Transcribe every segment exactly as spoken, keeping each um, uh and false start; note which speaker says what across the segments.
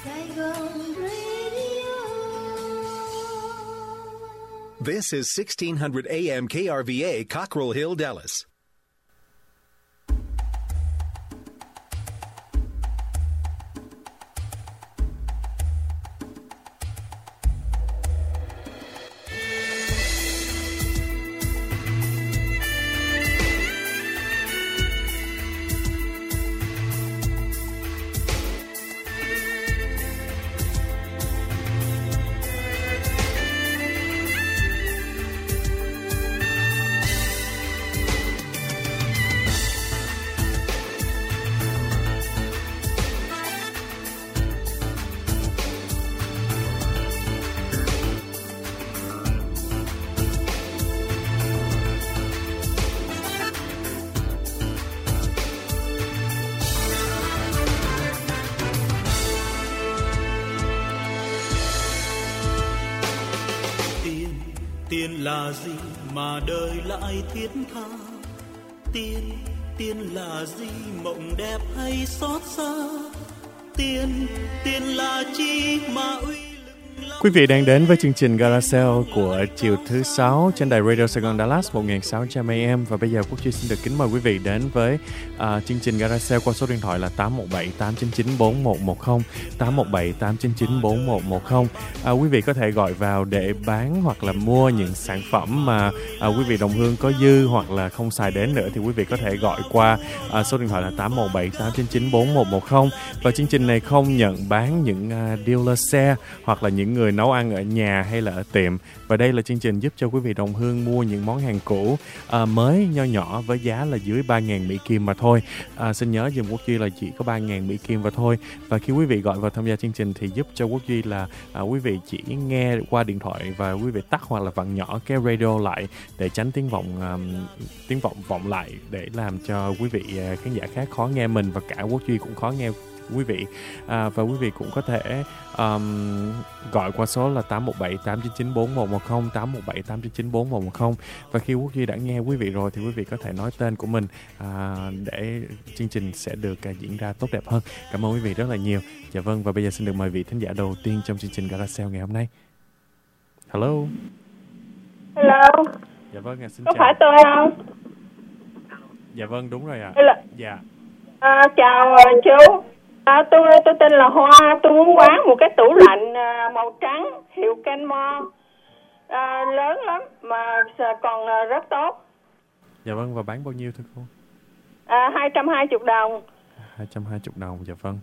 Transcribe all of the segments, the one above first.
Speaker 1: Saigon Radio.
Speaker 2: This is sixteen hundred A M K R V A, Cockrell Hill, Dallas.
Speaker 3: Tiền là gì mà đời lại thiết tha? Tiền, tiền là gì mộng đẹp hay xót xa? Tiền, tiền là chi mà uy lực lắm.
Speaker 4: Quý vị đang đến với chương trình Garacel của chiều thứ sáu trên đài Radio Saigon Dallas một nghìn sáu trăm A M. Và bây giờ Quốc Duy xin được kính mời quý vị đến với uh, chương trình Garacel qua số điện thoại là tám một bảy tám chín chín bốn một một không, tám một bảy tám chín chín bốn một một không. Uh, quý vị có thể gọi vào để bán hoặc là mua những sản phẩm mà uh, quý vị đồng hương có dư hoặc là không xài đến nữa, thì quý vị có thể gọi qua uh, số điện thoại là tám một bảy tám chín chín bốn một một không. Và chương trình này không nhận bán những uh, dealer xe hoặc là những người nấu ăn ở nhà hay là ở tiệm. Và đây là chương trình giúp cho quý vị đồng hương mua những món hàng cũ à, mới nho nhỏ với giá là dưới ba nghìn Mỹ Kim mà thôi. À, xin nhớ dùm Quốc Duy là chỉ có ba nghìn Mỹ Kim và thôi. Và khi quý vị gọi vào tham gia chương trình thì giúp cho Quốc Duy là à, quý vị chỉ nghe qua điện thoại và quý vị tắt hoặc là vặn nhỏ cái radio lại để tránh tiếng vọng um, tiếng vọng vọng lại, để làm cho quý vị uh, khán giả khác khó nghe mình và cả Quốc Duy cũng khó nghe quý vị. À, và quý vị cũng có thể um, gọi qua số là tám một bảy tám chín chín bốn một một không, tám một bảy tám chín chín bốn một một không. Và khi Quốc Duy đã nghe quý vị rồi thì quý vị có thể nói tên của mình à, để chương trình sẽ được à, diễn ra tốt đẹp hơn. Cảm ơn quý vị rất là nhiều. Dạ vâng, và bây giờ xin được mời vị thính giả đầu tiên trong chương trình Garacel ngày hôm nay. Hello.
Speaker 5: Hello.
Speaker 4: Dạ vâng, à, xin
Speaker 5: có
Speaker 4: chào.
Speaker 5: Có phải tôi không?
Speaker 4: Dạ vâng, đúng rồi ạ.
Speaker 5: À.
Speaker 4: Dạ.
Speaker 5: À, chào uh, chú. À, tôi tôi tên là Hoa, tôi muốn bán một cái tủ lạnh à, màu trắng hiệu Kenmore, à, lớn lắm mà còn à, rất tốt.
Speaker 4: Dạ vâng, và bán bao nhiêu thưa cô?
Speaker 5: À, hai trăm hai mươi đồng.
Speaker 4: hai trăm hai mươi đồng, dạ vâng.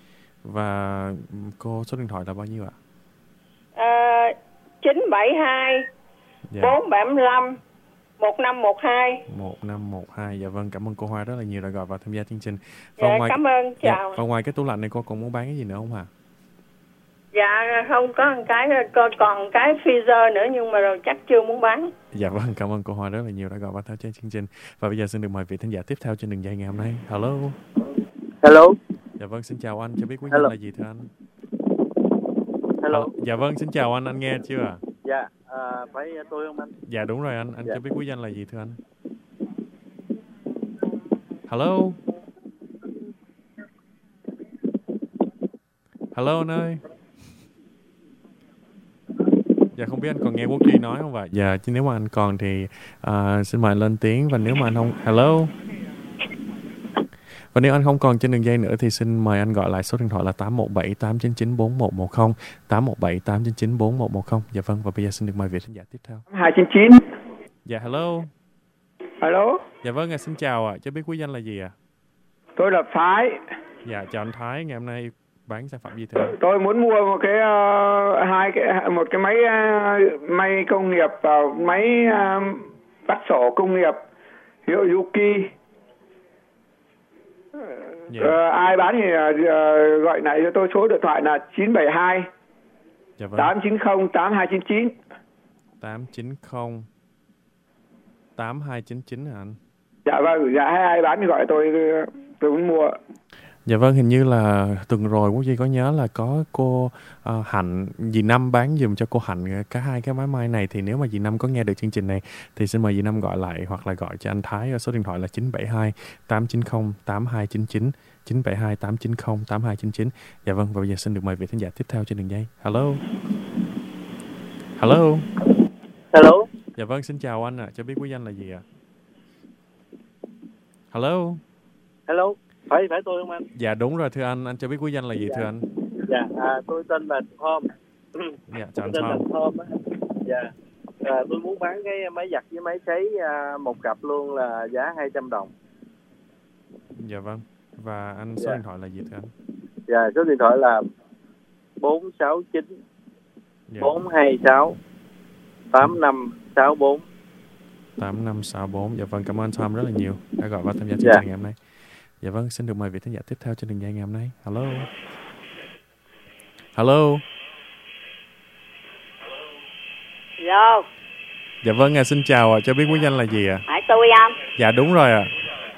Speaker 4: Và cô số điện thoại là bao nhiêu ạ?
Speaker 5: À, chín bảy hai
Speaker 4: dạ.
Speaker 5: bốn bảy năm một năm một hai.
Speaker 4: một năm một hai, dạ vâng, cảm ơn cô Hoa rất là nhiều đã gọi vào tham gia chương trình.
Speaker 5: Và dạ,
Speaker 4: ngoài...
Speaker 5: cảm ơn, chào.
Speaker 4: Dạ, và ngoài cái tủ lạnh này cô còn muốn bán cái gì nữa không hả?
Speaker 5: Dạ, không có một cái, còn cái freezer nữa nhưng mà rồi chắc chưa muốn bán.
Speaker 4: Dạ vâng, cảm ơn cô Hoa rất là nhiều đã gọi vào tham gia chương trình. Và bây giờ xin được mời vị thính giả tiếp theo trên đường dây ngày hôm nay. Hello.
Speaker 6: Hello.
Speaker 4: Dạ vâng, xin chào anh, cho biết quý danh là gì thưa anh?
Speaker 6: Hello.
Speaker 4: À, dạ vâng, xin chào anh, anh nghe chưa ạ?
Speaker 6: Dạ, à, phải tôi không anh?
Speaker 4: Dạ đúng rồi anh, anh
Speaker 6: dạ.
Speaker 4: cho biết quý danh là gì thưa anh? Hello. Hello anh ơi. Dạ không biết anh còn nghe Quốc Duy nói không vậy? Dạ, chứ nếu mà anh còn thì uh, xin mời anh lên tiếng. Và nếu mà anh không... Hello. Và nếu anh không còn trên đường dây nữa thì xin mời anh gọi lại số điện thoại là tám một bảy tám chín chín bốn một một không, tám một bảy tám chín chín bốn một một không. Dạ vâng, và bây giờ xin được mời vị khán giả tiếp theo.
Speaker 6: hai chín chín.
Speaker 4: Dạ hello.
Speaker 6: Hello.
Speaker 4: Dạ vâng, à, xin chào ạ. À. Cho biết quý danh là gì ạ? À?
Speaker 6: Tôi là Thái.
Speaker 4: Dạ chào anh Thái, ngày hôm nay bán sản phẩm gì thưa?
Speaker 6: Tôi muốn mua một cái uh, hai cái một cái máy uh, may công nghiệp và uh, máy uh, bắt sổ công nghiệp hiệu Yuki. Yeah. Uh, ai bán thì uh, gọi lại cho tôi số điện thoại là chín bảy hai
Speaker 4: dạ vâng.
Speaker 6: tám chín không tám hai chín chín.
Speaker 4: tám chín không tám hai chín chín hả anh?
Speaker 6: Dạ vâng, dạ ai bán thì gọi tôi tôi muốn mua.
Speaker 4: Dạ vâng, hình như là tuần rồi Quốc Duy có nhớ là có cô uh, Hạnh, dì Năm bán giùm cho cô Hạnh cả hai cái máy may này. Thì nếu mà dì Năm có nghe được chương trình này thì xin mời dì Năm gọi lại hoặc là gọi cho anh Thái ở số điện thoại là chín bảy hai tám chín không tám hai chín chín, chín bảy hai tám chín không tám hai chín chín. Dạ vâng, và bây giờ xin được mời vị khán giả tiếp theo trên đường dây. Hello. Hello.
Speaker 7: Hello.
Speaker 4: Dạ vâng, xin chào anh ạ. À. Cho biết quý danh là gì ạ? À? Hello.
Speaker 7: Hello. Phải phải tôi không anh?
Speaker 4: Dạ đúng rồi thưa anh. Anh cho biết quý danh là gì
Speaker 7: dạ.
Speaker 4: thưa anh?
Speaker 7: Dạ, à, tôi tên là Tom.
Speaker 4: Dạ, chào anh
Speaker 7: tên
Speaker 4: Tom.
Speaker 7: là Tom. Dạ. À, tôi muốn bán cái máy giặt với máy sấy à, một cặp luôn là giá hai trăm đồng.
Speaker 4: Dạ vâng. Và anh số
Speaker 7: dạ.
Speaker 4: điện thoại là gì thưa anh?
Speaker 7: Dạ, số điện thoại là bốn sáu chín
Speaker 4: dạ.
Speaker 7: bốn hai sáu tám năm sáu bốn.
Speaker 4: tám năm sáu bốn. Dạ vâng, cảm ơn anh Tom rất là nhiều đã gọi vào tham gia chương
Speaker 7: dạ.
Speaker 4: trình ngày hôm nay. Dạ vâng, xin được mời vị khán giả tiếp theo trên đường dây ngày hôm nay. Hello. Hello.
Speaker 8: Hello.
Speaker 4: Dạ vâng, à, xin chào ạ. Cho biết quý danh là gì ạ?
Speaker 8: Hỏi tôi không?
Speaker 4: Dạ đúng rồi ạ.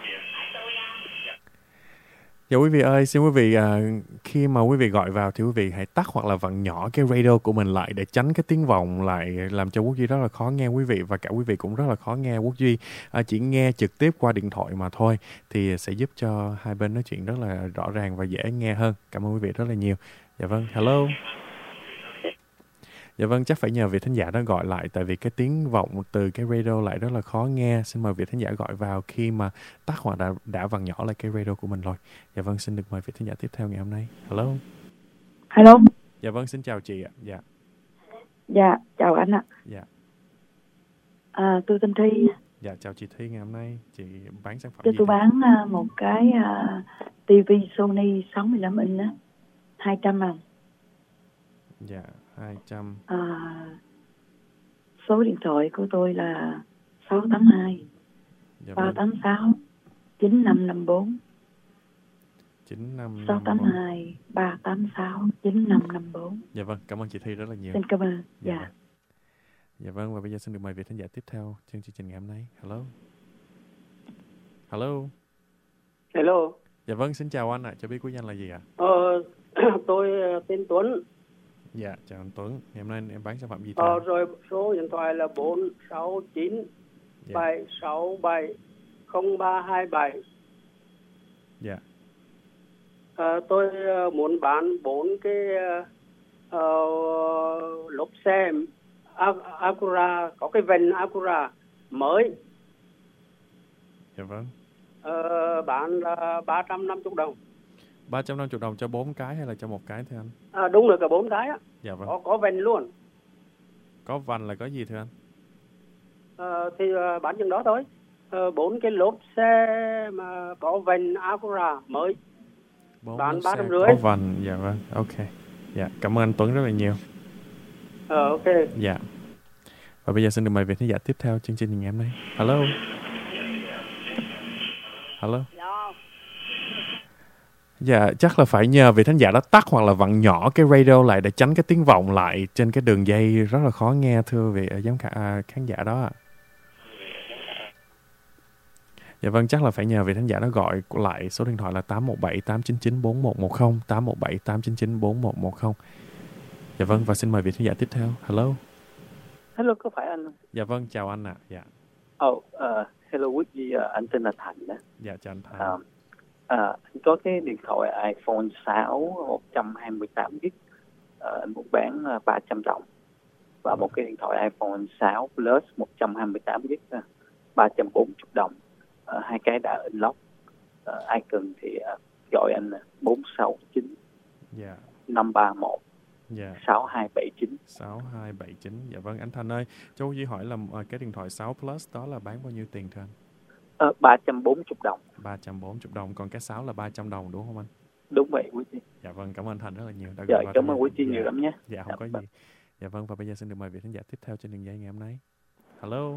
Speaker 4: Dạ quý vị ơi, xin quý vị à, khi mà quý vị gọi vào thì quý vị hãy tắt hoặc là vặn nhỏ cái radio của mình lại để tránh cái tiếng vọng lại làm cho Quốc Duy rất là khó nghe quý vị, và cả quý vị cũng rất là khó nghe Quốc Duy. À, chỉ nghe trực tiếp qua điện thoại mà thôi thì sẽ giúp cho hai bên nói chuyện rất là rõ ràng và dễ nghe hơn. Cảm ơn quý vị rất là nhiều. Dạ vâng, hello. Dạ vâng, chắc phải nhờ vị thính giả đó gọi lại tại vì cái tiếng vọng từ cái radio lại rất là khó nghe. Xin mời vị thính giả gọi vào khi mà tắt hoặc đã, đã vặn nhỏ lại cái radio của mình rồi. Dạ vâng, xin được mời vị thính giả tiếp theo ngày hôm nay. Hello.
Speaker 9: Hello.
Speaker 4: Dạ vâng, xin chào chị ạ. Dạ.
Speaker 9: Dạ, chào anh ạ.
Speaker 4: Dạ.
Speaker 9: À, tôi tên Thi.
Speaker 4: Dạ, chào chị Thi, ngày hôm nay chị bán sản phẩm
Speaker 9: cho
Speaker 4: gì?
Speaker 9: Tôi
Speaker 4: thế?
Speaker 9: bán uh, một cái uh, ti vi Sony sáu mươi lăm inch á, hai trăm ngàn.
Speaker 4: Dạ, hai trăm.
Speaker 9: À, số điện thoại của tôi là sáu tám hai
Speaker 4: dạ
Speaker 9: ba tám sáu chín năm năm bốn.
Speaker 4: chín năm
Speaker 9: sáu tám hai ba tám sáu chín năm năm bốn.
Speaker 4: Dạ vâng, cảm ơn chị Thi rất là nhiều.
Speaker 9: Xin cảm ơn. Dạ.
Speaker 4: Dạ. Dạ vâng, và bây giờ xin được mời vị khán giả tiếp theo chương trình ngày hôm nay. Hello. Hello.
Speaker 7: Hello.
Speaker 4: Dạ vâng, xin chào anh ạ. À. Cho biết quý danh là gì ạ?
Speaker 7: Ờ, tôi tên Tuấn.
Speaker 4: Dạ, chào anh Tuấn. Ngày hôm nay em bán sản phẩm gì?
Speaker 7: Ờ, rồi số điện thoại là bốn sáu chín bảy sáu bảy không ba hai bảy.
Speaker 4: Dạ.
Speaker 7: À, tôi muốn bán bốn cái uh, lốp xe Acura, có cái vành Acura mới.
Speaker 4: Dạ vâng.
Speaker 7: Uh, bán là ba trăm năm mươi đồng.
Speaker 4: ba trăm năm mươi đồng cho bốn cái hay là cho một cái thưa anh?
Speaker 7: À, đúng rồi, cả bốn cái á.
Speaker 4: Dạ vâng.
Speaker 7: Có, có vành luôn.
Speaker 4: Có vành là có gì thưa anh?
Speaker 7: Uh, thì uh, bán chừng đó thôi. Bốn uh, cái lốp xe mà có vành Acura mới. Bán ba trăm rưỡi.
Speaker 4: Có vành, dạ vâng, ok. Dạ, cảm ơn anh Tuấn rất là nhiều.
Speaker 7: Ờ, ok.
Speaker 4: Dạ. Và bây giờ xin được mời vị khán giả tiếp theo chương trình ngày hôm nay. Hello. Hello.
Speaker 8: Hello.
Speaker 4: Dạ, chắc là phải nhờ vị khán giả đó tắt hoặc là vặn nhỏ cái radio lại để tránh cái tiếng vọng lại trên cái đường dây rất là khó nghe thưa vị giám khả, à, khán giả đó ạ. Dạ vâng, chắc là phải nhờ vị khán giả đó gọi lại số điện thoại là tám một bảy tám chín chín bốn một một không, tám một bảy tám chín chín bốn một một không. Dạ vâng, và xin mời vị khán giả tiếp theo. Hello.
Speaker 10: Hello, có phải anh?
Speaker 4: Dạ vâng, chào anh ạ. À. Dạ.
Speaker 10: Oh, uh, hello quý vị, uh, anh tên là Thành đó.
Speaker 4: Dạ, chào anh Thành.
Speaker 10: Uh, uh, anh có cái điện thoại iPhone sáu một trăm hai mươi tám gi-ga-bai, uh, anh muốn bán uh, ba trăm đồng. Và một cái điện thoại iPhone sáu Plus một trăm hai mươi tám gi-ga-bai, uh, ba trăm bốn mươi đồng. Uh, hai cái đã unlock. Uh, ai cần thì uh, gọi anh bốn sáu chín
Speaker 4: yeah.
Speaker 10: năm ba một
Speaker 4: yeah.
Speaker 10: sáu hai bảy chín.
Speaker 4: sáu hai bảy chín. Dạ vâng, anh Thành ơi, cho Duy hỏi là uh, cái điện thoại sáu Plus đó là bán bao nhiêu tiền thưa anh?
Speaker 10: Uh, ba trăm bốn mươi đồng.
Speaker 4: ba trăm bốn mươi đồng, còn cái sáu là ba trăm đồng đúng không anh?
Speaker 10: Đúng vậy quý vị.
Speaker 4: Dạ vâng, cảm ơn anh Thành rất là nhiều. Đã
Speaker 10: dạ, cảm ơn quý vị nhiều
Speaker 4: dạ.
Speaker 10: lắm nhé.
Speaker 4: Dạ, không dạ, có gì. Dạ vâng, và bây giờ xin được mời vị khán giả tiếp theo trên đường dây ngày hôm nay. Hello.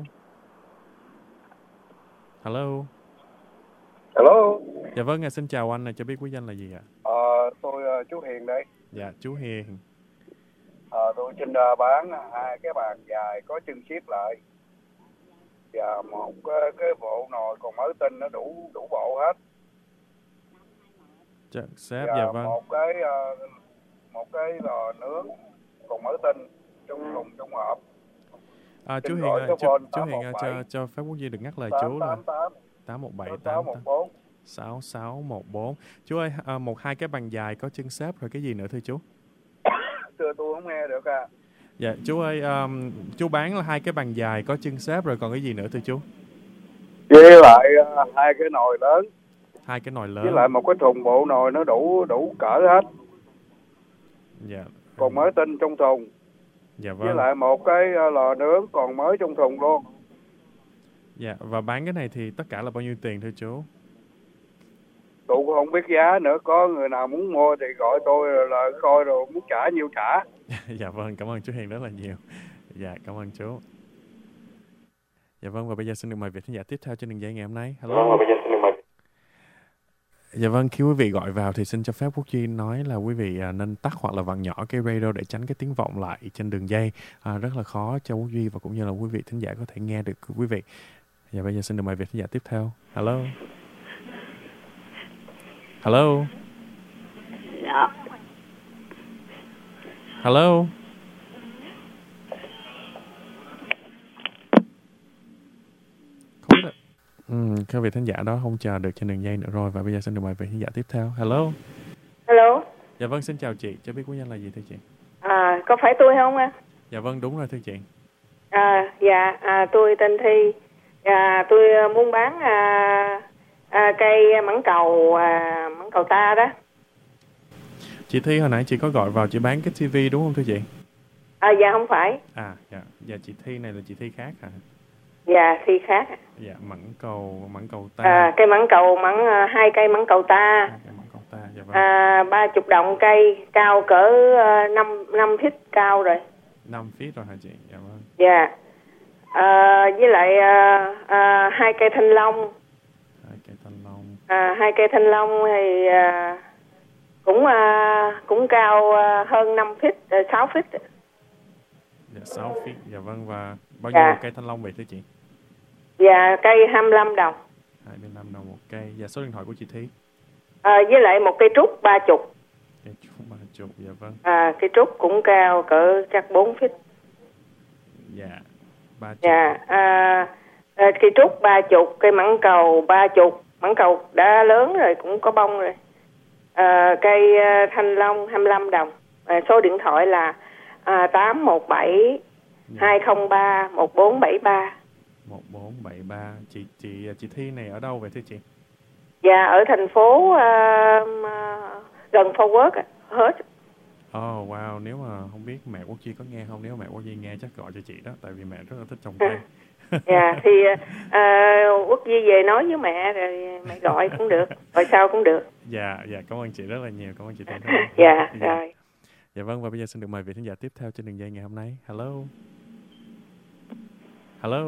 Speaker 4: Hello.
Speaker 11: Hello.
Speaker 4: Dạ vâng, xin chào anh, cho biết quý danh là gì ạ?
Speaker 11: Ờ, tôi uh, chú Hiền đây.
Speaker 4: Dạ, chú Hiền.
Speaker 11: Ờ, tôi xin uh, bán hai cái bàn dài có chân siết lại. Và một cái, cái bộ nồi còn mới tinh nó đủ đủ bộ hết.
Speaker 4: Chân xếp,
Speaker 11: và
Speaker 4: dạ vâng.
Speaker 11: một cái uh, một cái lò nướng còn mới tinh trong thùng trong hộp.
Speaker 4: À, chú
Speaker 11: Xin
Speaker 4: Hiền
Speaker 11: gọi
Speaker 4: ơi,
Speaker 11: số
Speaker 4: chú,
Speaker 11: phone
Speaker 4: chú Hiền ơi,
Speaker 11: tám một bảy
Speaker 4: cho cho phép Quốc Duy được ngắt lời
Speaker 11: tám
Speaker 4: chú là
Speaker 11: tám tám
Speaker 4: tám một bảy
Speaker 11: sáu
Speaker 4: tám
Speaker 11: một bốn.
Speaker 4: sáu sáu một bốn. Chú ơi, à, một hai cái bàn dài có chân xếp rồi cái gì nữa thưa chú?
Speaker 11: Thưa tôi không nghe được à.
Speaker 4: Dạ, chú ơi, um, chú bán là hai cái bàn dài có chân xếp rồi còn cái gì nữa thưa chú?
Speaker 11: Với lại uh, hai cái nồi lớn.
Speaker 4: Hai cái nồi lớn.
Speaker 11: Với lại một cái thùng bộ nồi nó đủ đủ cỡ hết.
Speaker 4: Dạ.
Speaker 11: Còn mới tinh trong thùng.
Speaker 4: Dạ vâng.
Speaker 11: Với lại một cái uh, lò nướng còn mới trong thùng luôn.
Speaker 4: Dạ, và bán cái này thì tất cả là bao nhiêu tiền thưa chú?
Speaker 11: Tôi cũng không biết giá nữa, có người nào muốn mua thì gọi tôi rồi là coi rồi muốn trả nhiêu trả.
Speaker 4: Dạ vâng, cảm ơn chú Hiền rất là nhiều. Dạ, cảm ơn chú. Dạ vâng, và bây giờ xin được mời vị khán giả tiếp theo trên đường dây ngày hôm nay. Hello. Vâng, và bây giờ xin được mời. Dạ vâng, khi quý vị gọi vào thì xin cho phép Quốc Duy nói là quý vị à, nên tắt hoặc là vặn nhỏ cái radio để tránh cái tiếng vọng lại trên đường dây. À, rất là khó cho Quốc Duy và cũng như là quý vị thính giả có thể nghe được quý vị. Dạ bây giờ xin được mời vị khán giả tiếp theo. Hello. Hello.
Speaker 8: Dạ.
Speaker 4: Hello. Không biết là... Ừ, các vị khán giả đó không chờ được trên đường dây nữa rồi. Và bây giờ xin được mời vị khán giả tiếp theo. Hello.
Speaker 5: Hello.
Speaker 4: Dạ vâng, xin chào chị. Cho biết quý danh là gì thưa chị?
Speaker 5: À, có phải tôi không ạ?
Speaker 4: Dạ vâng, đúng rồi thưa chị.
Speaker 5: À, dạ, à, tôi tên Thi. À, tôi muốn bán à, à, cây mãng cầu, à, mãng cầu ta đó.
Speaker 4: Chị Thi hồi nãy chị có gọi vào chị bán cái tivi đúng không thưa chị?
Speaker 5: À, dạ không phải.
Speaker 4: À, dạ, dạ chị Thi này là chị Thi khác hả?
Speaker 5: Dạ, Thi khác.
Speaker 4: Dạ, mãng cầu, mãng cầu ta.
Speaker 5: À, cây mãng cầu, mãng à, hai cây mãng cầu ta.
Speaker 4: Hai cây mãng cầu ta, dạ vâng.
Speaker 5: À, ba chục đồng cây, cao cỡ uh, năm năm feet cao rồi.
Speaker 4: Năm feet rồi hả chị? Dạ vâng.
Speaker 5: Dạ. À, với lại à, à, hai cây thanh long.
Speaker 4: Hai cây thanh long.
Speaker 5: À, hai cây thanh long thì à, cũng à, cũng cao à, hơn năm feet, à, sáu feet.
Speaker 4: Dạ, sáu feet. Dạ vâng, và bao nhiêu
Speaker 5: Dạ.
Speaker 4: một cây thanh long vậy thưa chị?
Speaker 5: Dạ, cây hai mươi lăm đồng.
Speaker 4: hai mươi lăm đồng một cây. Dạ, số điện thoại của chị Thi.
Speaker 5: À, với lại một cây trúc ba chục.
Speaker 4: Cây trúc ba chục, dạ vâng.
Speaker 5: À, cây trúc cũng cao cỡ chắc bốn feet.
Speaker 4: Dạ, ba chục.
Speaker 5: Dạ, à, à, cây trúc ba chục, cây mãng cầu ba chục, mãng cầu đã lớn rồi cũng có bông rồi. À, cây à, thanh long hai mươi lăm đồng. À, số điện thoại là à, tám một bảy hai không ba một bốn bảy ba.
Speaker 4: một bốn bảy ba. Chị chị chị Thi này ở đâu vậy thưa chị?
Speaker 5: Dạ, ở thành phố à, à, gần Fort Worth hết.
Speaker 4: Oh wow, nếu mà không biết mẹ Quốc Duy có nghe không, nếu mẹ Quốc Duy nghe chắc gọi cho chị đó, tại vì mẹ rất là thích trồng cây.
Speaker 5: Dạ, thì à, Quốc Duy về nói với mẹ rồi mẹ gọi cũng được, gọi sau cũng được.
Speaker 4: Dạ, dạ, cảm ơn chị rất là nhiều, cảm ơn chị Thi.
Speaker 5: Dạ, dạ, rồi.
Speaker 4: Dạ vâng, và bây giờ xin được mời vị khán giả tiếp theo trên đường dây ngày hôm nay. Hello. Hello.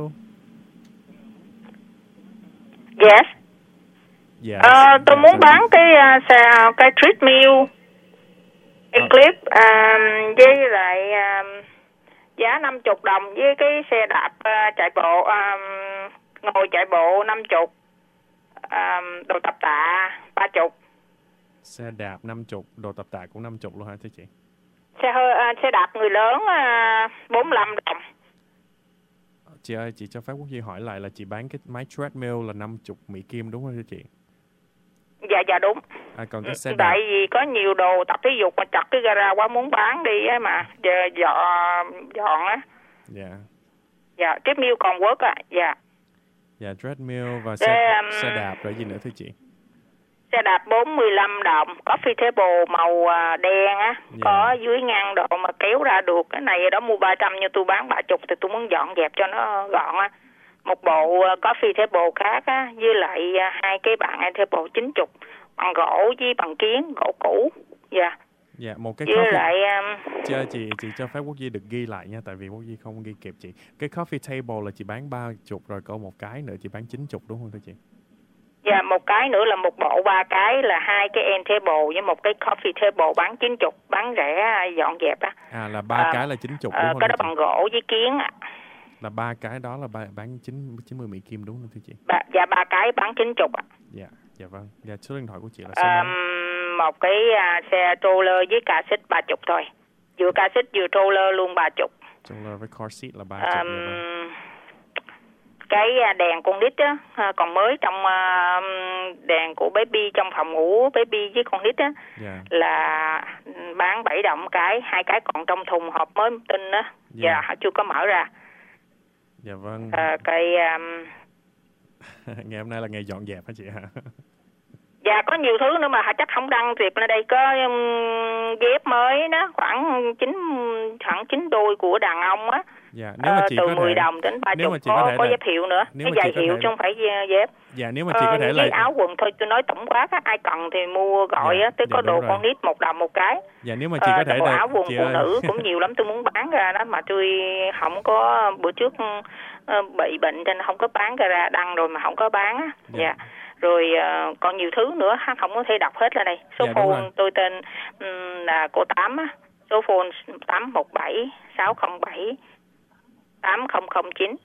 Speaker 5: Yes.
Speaker 4: Yes.
Speaker 5: À, tôi
Speaker 4: dạ,
Speaker 5: muốn
Speaker 4: dạ,
Speaker 5: bán chị. cái uh, cái treadmill Eclipse uh, với lại uh, giá năm mươi đồng, với cái xe đạp uh, chạy bộ, uh, ngồi chạy bộ năm mươi, uh, đồ tập tạ ba mươi.
Speaker 4: Xe đạp năm mươi, đồ tập tạ cũng năm mươi luôn hả thưa chị?
Speaker 5: Xe hơi, uh, xe đạp người lớn uh, bốn mươi lăm đồng.
Speaker 4: Chị ơi, chị cho phép Quốc Duy hỏi lại là chị bán cái máy treadmill là năm mươi Mỹ Kim đúng không thưa chị?
Speaker 5: Dạ, dạ đúng.
Speaker 4: À, còn cái xe đạp...
Speaker 5: Tại vì có nhiều đồ tập thể dục mà chặt cái gara quá muốn bán đi á mà, giờ dọn, dọn á.
Speaker 4: Dạ.
Speaker 5: Dạ, treadmill còn work á, dạ.
Speaker 4: Dạ, treadmill và
Speaker 5: Để,
Speaker 4: xe,
Speaker 5: um,
Speaker 4: xe đạp rồi gì nữa thưa chị?
Speaker 5: Xe đạp bốn mươi lăm đồng, coffee table màu đen á,
Speaker 4: Dạ.
Speaker 5: có dưới ngăn độ mà kéo ra được. Cái này đó mua ba trăm nhưng tôi bán ba mươi thì tôi muốn dọn dẹp cho nó gọn á. Một bộ coffee table khác á, với lại hai cái bàn end table chín mươi, bằng gỗ với bằng kiến, gỗ cũ. Dạ.
Speaker 4: Dạ, một cái
Speaker 5: với
Speaker 4: coffee...
Speaker 5: lại... Um...
Speaker 4: Chị ơi, chị, chị cho phép Quốc Duy được ghi lại nha, tại vì Quốc Duy không ghi kịp chị. Cái coffee table là chị bán ba mươi rồi, có một cái nữa chị bán chín mươi đúng không thưa chị?
Speaker 5: Dạ, một cái nữa là một bộ ba cái là hai cái end table với một cái coffee table bán chín mươi, bán rẻ dọn dẹp á.
Speaker 4: À, là ba
Speaker 5: à,
Speaker 4: cái là chín mươi đúng
Speaker 5: à,
Speaker 4: không?
Speaker 5: Cái đó bằng gỗ với kiến á.
Speaker 4: Là ba cái đó là bán chín mươi Mỹ Kim đúng không thưa chị?
Speaker 5: Ba, dạ, ba cái bán chín mươi ạ.
Speaker 4: Dạ, dạ vâng. Dạ, số điện thoại của chị là
Speaker 5: À,
Speaker 4: số
Speaker 12: một cái uh, xe stroller với cassette ba chục thôi. Vừa cassette vừa stroller luôn ba chục.
Speaker 4: Stroller với car seat là ba chục. Um,
Speaker 12: cái đèn con nít á, còn mới trong uh, đèn của baby trong phòng ngủ baby với con nít á, yeah. là bán bảy đồng cái, hai cái còn trong thùng hộp mới tinh á, và yeah. yeah, chưa có mở ra.
Speaker 4: Dạ vâng.
Speaker 12: Uh, cái um...
Speaker 4: ngày hôm nay là ngày dọn dẹp hả chị hả?
Speaker 12: Dạ có nhiều thứ nữa mà chắc không đăng dịp lên đây. Có um, dép mới đó, khoảng chín khoảng chín đôi của đàn ông á.
Speaker 4: Dạ, nếu mà chị
Speaker 12: từ
Speaker 4: có
Speaker 12: mười
Speaker 4: thể,
Speaker 12: đồng đến ba
Speaker 4: nếu
Speaker 12: chục,
Speaker 4: có,
Speaker 12: có, có
Speaker 4: là,
Speaker 12: dép hiệu nữa. Cái giày hiệu chứ không phải dép.
Speaker 4: Dạ, nếu mà chị có thể
Speaker 12: ờ,
Speaker 4: là
Speaker 12: áo quần thôi, tôi nói tổng quát á, ai cần thì mua gọi
Speaker 4: dạ,
Speaker 12: á, tới
Speaker 4: dạ,
Speaker 12: có đồ
Speaker 4: rồi.
Speaker 12: Con nít một đồng một cái.
Speaker 4: Dạ, nếu mà chị có thể
Speaker 12: ờ,
Speaker 4: là
Speaker 12: áo quần
Speaker 4: chị
Speaker 12: phụ
Speaker 4: ơi.
Speaker 12: nữ cũng nhiều lắm, tôi muốn bán ra đó mà tôi không có, bữa trước uh, bị bệnh cho nên không có bán ra, đăng rồi mà không có bán á. Dạ. dạ. Rồi uh, còn nhiều thứ nữa không có thể đọc hết ra đây. Số dạ, phone tôi tên um, là cô Tám á. Số phone tám một bảy sáu không bảy tám không không chín.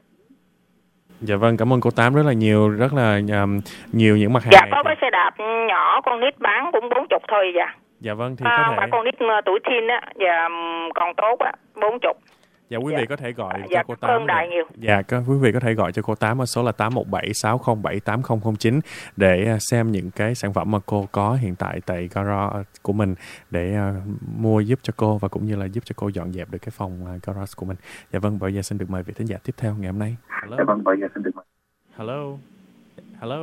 Speaker 4: Dạ vâng, cảm ơn cô Tám rất là nhiều, rất là um, nhiều những mặt hàng.
Speaker 12: Dạ có cái xe đạp nhỏ con nít bán cũng bốn mươi thôi dạ.
Speaker 4: Dạ vâng thì
Speaker 12: à,
Speaker 4: có thể.
Speaker 12: Mà con nít tuổi teen á, dạ còn tốt á, bốn mươi.
Speaker 4: Dạ quý vị dạ. có thể gọi
Speaker 12: dạ,
Speaker 4: cho cô Tám.
Speaker 12: Đại nhiều.
Speaker 4: Dạ có, quý vị có thể gọi cho cô Tám ở số là tám một bảy sáu không bảy tám không không chín để xem những cái sản phẩm mà cô có hiện tại tại garage của mình để uh, mua giúp cho cô và cũng như là giúp cho cô dọn dẹp được cái phòng uh, garage của mình. Dạ vâng, bây giờ xin được mời vị thính giả tiếp theo ngày hôm nay. Hello.
Speaker 6: Dạ vâng, bây giờ xin được mời.
Speaker 4: Hello. Hello.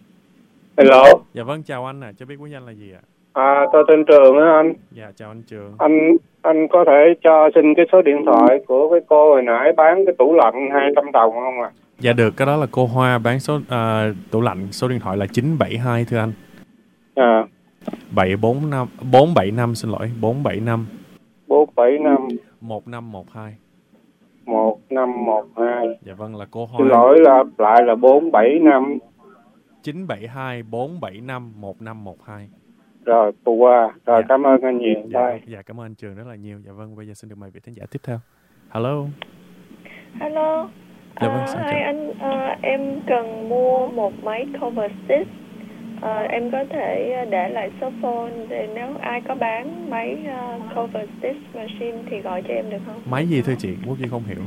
Speaker 6: Hello.
Speaker 4: Dạ vâng, chào anh ạ, à. Cho biết quý danh là gì ạ?
Speaker 6: À, tôi tên Trường á anh.
Speaker 4: Dạ, chào anh Trường.
Speaker 6: Anh anh có thể cho xin cái số điện thoại của cái cô hồi nãy bán cái tủ lạnh hai trăm đồng không ạ? À?
Speaker 4: Dạ được, cái đó là cô Hoa bán số uh, tủ lạnh, số điện thoại là chín bảy hai thưa anh.
Speaker 6: À.
Speaker 4: bảy bốn năm bốn bảy năm xin lỗi, bốn bảy năm
Speaker 6: bốn bảy năm
Speaker 4: một năm một hai
Speaker 6: một năm một hai.
Speaker 4: Dạ vâng, là cô Hoa.
Speaker 6: Xin lỗi là lại là bốn bảy năm
Speaker 4: chín bảy hai bốn bảy năm một năm một hai.
Speaker 6: Rồi, cô Hoa. Rồi,
Speaker 4: dạ.
Speaker 6: Cảm ơn anh nhiều.
Speaker 4: Dạ, dạ, cảm ơn anh Trường rất là nhiều. Dạ vâng, bây giờ xin được mời vị thính giả tiếp theo. Hello.
Speaker 13: Hello.
Speaker 4: Dạ vâng,
Speaker 13: uh, hai anh, uh, em cần mua một máy cover stitch. Uh, em có thể để lại số phone để nếu ai có bán máy uh, cover stitch machine thì gọi cho em được không?
Speaker 4: Máy gì thưa chị? Quốc Duy không hiểu.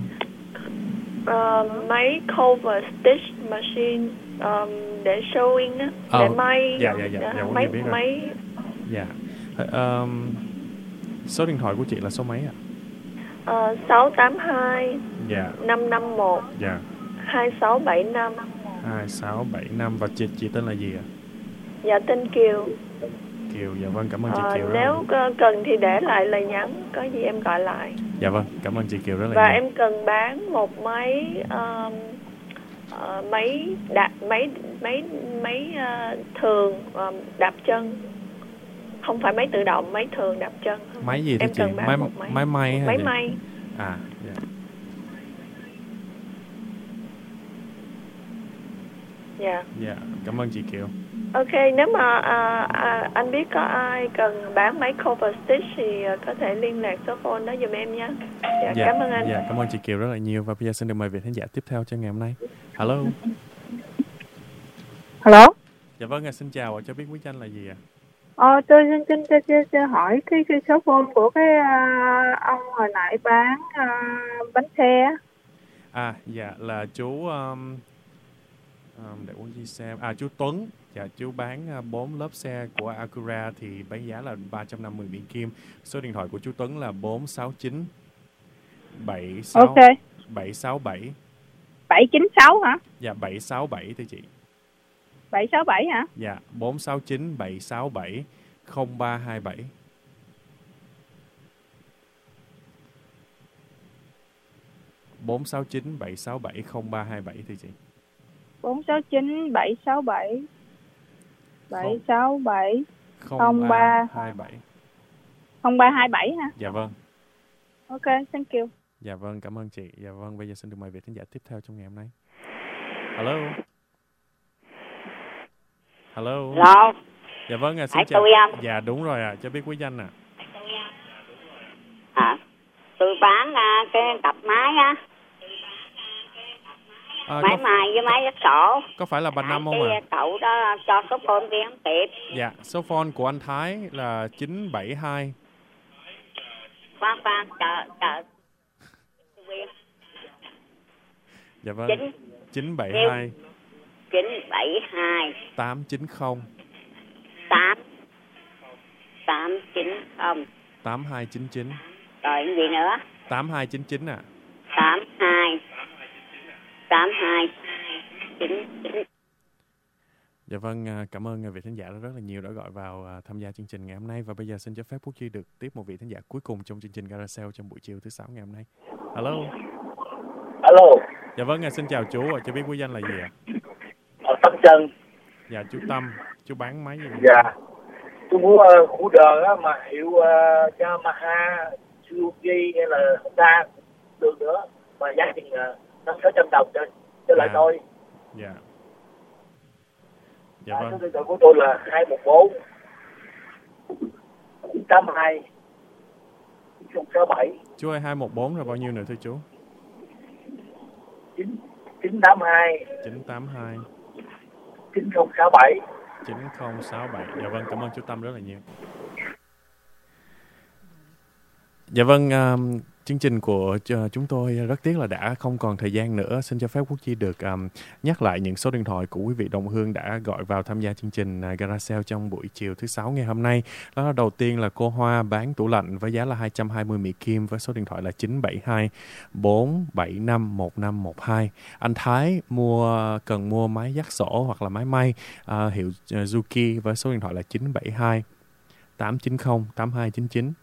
Speaker 13: Uh, máy cover stitch machine um, để sewing á,
Speaker 4: oh,
Speaker 13: để may.
Speaker 4: Dạ dạ dạ, dạ, dạ
Speaker 13: máy
Speaker 4: biết rồi.
Speaker 13: máy.
Speaker 4: Dạ. Um, số điện thoại của chị là số mấy ạ?
Speaker 13: Uh, sáu tám hai
Speaker 4: dạ.
Speaker 13: năm năm một
Speaker 4: dạ.
Speaker 13: hai sáu bảy năm
Speaker 4: hai sáu bảy năm. Và chị chị tên là gì ạ?
Speaker 13: Dạ tên Kiều.
Speaker 4: Kiều, dạ vâng, cảm ơn chị
Speaker 13: ờ,
Speaker 4: Kiều rất
Speaker 13: Nếu
Speaker 4: là...
Speaker 13: cần thì để lại lời nhắn, có gì em gọi lại.
Speaker 4: Dạ vâng, cảm ơn chị Kiều rất là
Speaker 13: Và
Speaker 4: nhiều.
Speaker 13: em cần bán một máy um, uh, máy đạp máy máy máy uh, thường um, đạp chân, không phải máy tự động, máy thường đạp chân.
Speaker 4: Máy gì thưa
Speaker 13: em
Speaker 4: chị?
Speaker 13: Cần bán
Speaker 4: máy,
Speaker 13: một máy
Speaker 4: máy may hay
Speaker 13: máy
Speaker 4: gì?
Speaker 13: may.
Speaker 4: À, dạ.
Speaker 13: Dạ.
Speaker 4: Dạ, cảm ơn chị Kiều.
Speaker 13: Ok, nếu mà à, à, anh biết có ai cần bán máy cover stitch thì uh, có thể liên lạc số phone đó giùm em nhé. Dạ,
Speaker 4: dạ,
Speaker 13: cảm ơn anh.
Speaker 4: Dạ, cảm ơn chị Kiều rất là nhiều. Và bây giờ xin được mời vị khán giả tiếp theo cho ngày hôm nay. Hello.
Speaker 14: Hello.
Speaker 4: Dạ vâng, xin chào, cho biết quý danh là gì ạ?
Speaker 14: Ờ, tôi xin xin cho, cho, cho hỏi cái, cái số phone của cái uh, ông hồi nãy bán uh, bánh xe.
Speaker 4: À, dạ, là chú... Um, um, để Quân Duy xem. À, chú Tuấn. Dạ, chú bán bốn lớp xe của Acura thì bán giá là ba trăm năm mươi Mỹ Kim. Số điện thoại của chú Tuấn là bốn sáu chín bảy sáu
Speaker 14: okay.
Speaker 4: bảy sáu bảy
Speaker 14: bảy chín sáu hả?
Speaker 4: Dạ, bảy sáu bảy thưa chị.
Speaker 14: bảy sáu bảy hả?
Speaker 4: Dạ, bốn sáu chín bảy sáu bảy không ba hai bảy. bốn sáu chín bảy sáu bảy không ba hai bảy thưa chị.
Speaker 14: bốn sáu chín bảy sáu bảy bảy sáu bảy không ba
Speaker 4: hai bảy
Speaker 14: không ba hai bảy hả?
Speaker 4: Dạ vâng.
Speaker 14: Ok, thank you.
Speaker 4: Dạ vâng, cảm ơn chị. Dạ vâng, bây giờ xin được mời vị khán giả tiếp theo trong ngày hôm nay. Hello. Hello.
Speaker 8: Hello.
Speaker 4: Dạ vâng, à, xin
Speaker 8: Hãy
Speaker 4: chào.
Speaker 8: tôi em.
Speaker 4: Dạ đúng rồi ạ, à, cho biết quý danh ạ.
Speaker 8: À. À, tôi bán uh, cái cặp máy á.
Speaker 4: À,
Speaker 8: máy
Speaker 4: có,
Speaker 8: mài với máy ghép sổ.
Speaker 4: có phải là bà Năm không
Speaker 8: Cái
Speaker 4: ạ? À?
Speaker 8: cậu đó cho số phone kia không kịp.
Speaker 4: Dạ, số phone của anh Thái là chín bảy hai.
Speaker 8: Khoan khoan, chờ, chờ.
Speaker 4: Dạ vâng.
Speaker 8: Chín.
Speaker 4: chín bảy hai.
Speaker 8: chín bảy hai.
Speaker 4: tám chín không.
Speaker 8: tám. tám chín không.
Speaker 4: tám hai chín chín.
Speaker 8: Rồi cái gì nữa?
Speaker 4: tám hai chín chín ạ. À.
Speaker 8: tám hai. tám hai. chín chín.
Speaker 4: Dạ vâng, cảm ơn vị thính giả rất là nhiều đã gọi vào tham gia chương trình ngày hôm nay. Và bây giờ xin cho phép Quốc Duy được tiếp một vị thính giả cuối cùng trong chương trình Garage trong buổi chiều thứ sáu ngày hôm nay. Alo.
Speaker 15: Alo.
Speaker 4: Dạ vâng, xin chào chú, cho biết quý danh là gì ạ?
Speaker 15: Ở Tâm Trân.
Speaker 4: Dạ, chú Tâm, chú bán máy gì?
Speaker 15: Dạ, tôi muốn uh, khu đờ á, mà hiệu uh, Yamaha, Suzuki hay là Honda được nữa, mà giá tiền uh, năm sáu trăm đồng cho, cho lại tôi.
Speaker 4: Dạ. Dạ vâng.
Speaker 15: Số điện thoại của tôi là hai một bốn tám hai không sáu bảy.
Speaker 4: Chú ơi, hai một bốn rồi bao nhiêu nữa thưa chú?
Speaker 15: chín tám hai
Speaker 4: chín tám hai
Speaker 15: chín không sáu bảy.
Speaker 4: chín không sáu bảy. Dạ vâng, cảm ơn chú Tâm rất là nhiều. Dạ vâng, uh, chương trình của uh, chúng tôi rất tiếc là đã không còn thời gian nữa. Xin cho phép Quốc Chi được um, nhắc lại những số điện thoại của quý vị đồng hương đã gọi vào tham gia chương trình uh, Garage Sale trong buổi chiều thứ sáu ngày hôm nay. Đó là đầu tiên là cô Hoa bán tủ lạnh với giá là hai trăm hai mươi Mỹ Kim với số điện thoại là chín bảy hai bốn bảy năm một năm một hai. Anh Thái mua cần mua máy dắt sổ hoặc là máy may uh, hiệu uh, Zuki với số điện thoại là chín bảy hai tám chín không tám hai chín chín.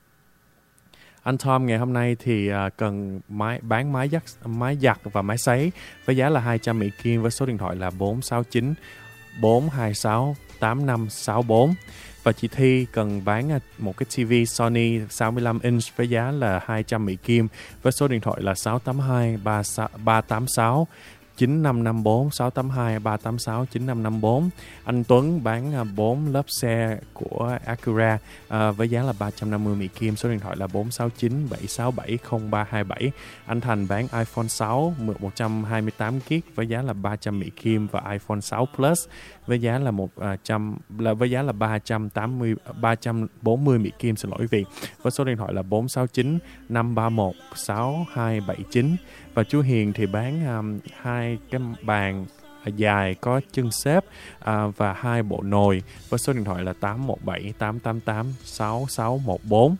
Speaker 4: Anh Tom ngày hôm nay thì uh, cần máy bán máy giặt, máy giặt và máy sấy với giá là hai trăm Mỹ Kim với số điện thoại là bốn sáu chín bốn hai sáu tám năm sáu bốn. Và chị Thi cần bán một cái ti vi Sony sáu mươi lăm inch với giá là hai trăm Mỹ Kim với số điện thoại là sáu tám hai ba tám sáu chín năm năm bốn, sáu tám hai ba tám sáu chín năm năm bốn. Anh Tuấn bán bốn lớp xe của Acura à, với giá là ba trăm năm mươi Mỹ Kim, số điện thoại là bốn sáu chín bảy sáu bảy không ba hai bảy. Anh Thành bán iPhone sáu một trăm hai mươi tám gi-ga-bai với giá là ba trăm Mỹ Kim và iPhone sáu Plus với giá là một trăm là với giá là ba trăm tám mươi ba trăm bốn mươi Mỹ Kim, xin lỗi quý vị. Với số điện thoại là bốn sáu chín năm ba một sáu hai bảy chín. Và chú Hiền thì bán um, hai cái bàn dài có chân xếp uh, và hai bộ nồi với số điện thoại là tám một bảy tám tám tám sáu sáu một bốn.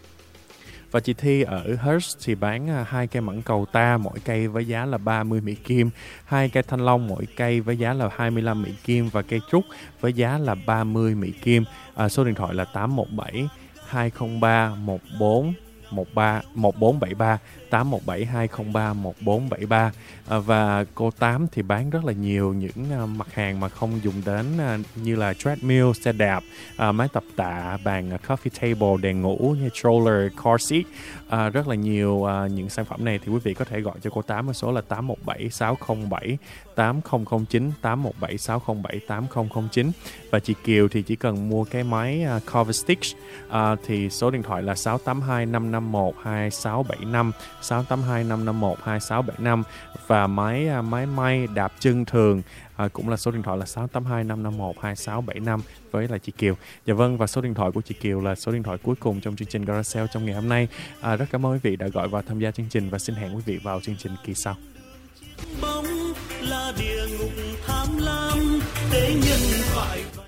Speaker 4: Và chị Thi ở Hearst thì bán uh, hai cây mãng cầu ta mỗi cây với giá là ba mươi Mỹ Kim, hai cây thanh long mỗi cây với giá là hai mươi lăm Mỹ Kim và cây trúc với giá là ba mươi Mỹ Kim. Uh, số điện thoại là tám một bảy hai không ba một bốn một ba một bốn bảy ba tám một bảy hai không ba một bốn bảy ba. À, và cô Tám thì bán rất là nhiều những uh, mặt hàng mà không dùng đến uh, như là treadmill, xe đạp, uh, máy tập tạ, bàn uh, coffee table, đèn ngủ như stroller, car seat, uh, rất là nhiều uh, những sản phẩm này thì quý vị có thể gọi cho cô Tám ở số là tám một bảy sáu không bảy tám không không chín tám một bảy sáu không bảy tám không không chín. Và chị Kiều thì chỉ cần mua cái máy uh, cover stitch uh, thì số điện thoại là sáu tám hai năm năm một hai sáu bảy năm sáu tám hai năm năm một hai sáu bảy năm. Và máy uh, máy may đạp chân thường uh, cũng là số điện thoại là sáu tám hai năm năm một hai sáu bảy năm với là chị Kiều. Dạ vâng, và số điện thoại của chị Kiều là số điện thoại cuối cùng trong chương trình Garage Sale trong ngày hôm nay. À, rất cảm ơn quý vị đã gọi vào tham gia chương trình và xin hẹn quý vị vào chương trình kỳ sau.
Speaker 3: Bóng là địa ngục tham lam, thế nhân phải